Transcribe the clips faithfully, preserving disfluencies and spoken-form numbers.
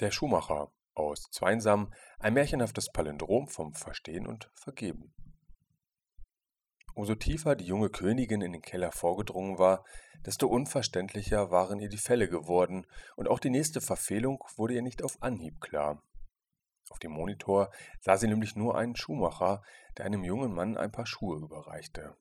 Der Schuhmacher aus Zweinsam, ein märchenhaftes Palindrom vom Verstehen und Vergeben. Umso tiefer die junge Königin in den Keller vorgedrungen war, desto unverständlicher waren ihr die Fälle geworden, und auch die nächste Verfehlung wurde ihr nicht auf Anhieb klar. Auf dem Monitor sah sie nämlich nur einen Schuhmacher, der einem jungen Mann ein paar Schuhe überreichte.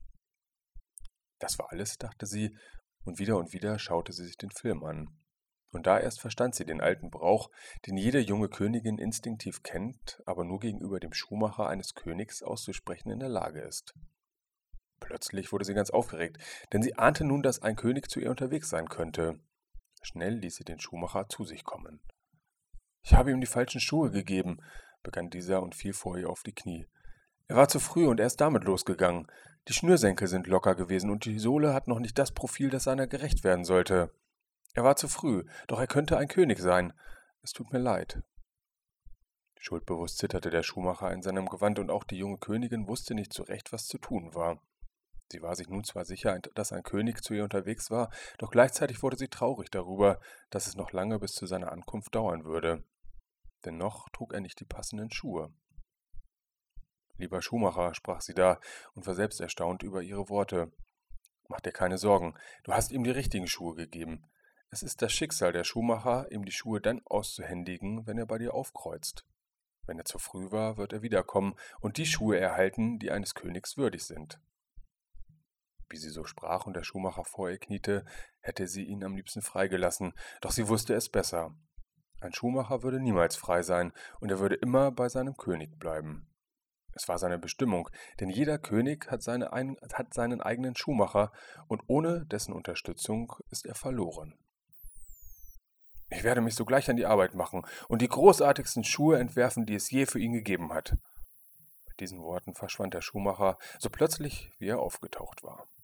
Das war alles, dachte sie, und wieder und wieder schaute sie sich den Film an. Und da erst verstand sie den alten Brauch, den jede junge Königin instinktiv kennt, aber nur gegenüber dem Schuhmacher eines Königs auszusprechen in der Lage ist. Plötzlich wurde sie ganz aufgeregt, denn sie ahnte nun, dass ein König zu ihr unterwegs sein könnte. Schnell ließ sie den Schuhmacher zu sich kommen. »Ich habe ihm die falschen Schuhe gegeben«, begann dieser und fiel vor ihr auf die Knie. »Er war zu früh und er ist damit losgegangen. Die Schnürsenkel sind locker gewesen und die Sohle hat noch nicht das Profil, das seiner gerecht werden sollte. Er war zu früh, doch er könnte ein König sein. Es tut mir leid.« Schuldbewusst zitterte der Schuhmacher in seinem Gewand, und auch die junge Königin wusste nicht so recht, was zu tun war. Sie war sich nun zwar sicher, dass ein König zu ihr unterwegs war, doch gleichzeitig wurde sie traurig darüber, dass es noch lange bis zu seiner Ankunft dauern würde. Denn noch trug er nicht die passenden Schuhe. »Lieber Schuhmacher«, sprach sie da und war selbst erstaunt über ihre Worte. »Mach dir keine Sorgen, du hast ihm die richtigen Schuhe gegeben. Es ist das Schicksal der Schuhmacher, ihm die Schuhe dann auszuhändigen, wenn er bei dir aufkreuzt. Wenn er zu früh war, wird er wiederkommen und die Schuhe erhalten, die eines Königs würdig sind.« Wie sie so sprach und der Schuhmacher vor ihr kniete, hätte sie ihn am liebsten freigelassen, doch sie wusste es besser. Ein Schuhmacher würde niemals frei sein, und er würde immer bei seinem König bleiben. Es war seine Bestimmung, denn jeder König hat, seine ein, hat seinen eigenen Schuhmacher, und ohne dessen Unterstützung ist er verloren. »Ich werde mich sogleich an die Arbeit machen und die großartigsten Schuhe entwerfen, die es je für ihn gegeben hat.« Mit diesen Worten verschwand der Schuhmacher so plötzlich, wie er aufgetaucht war.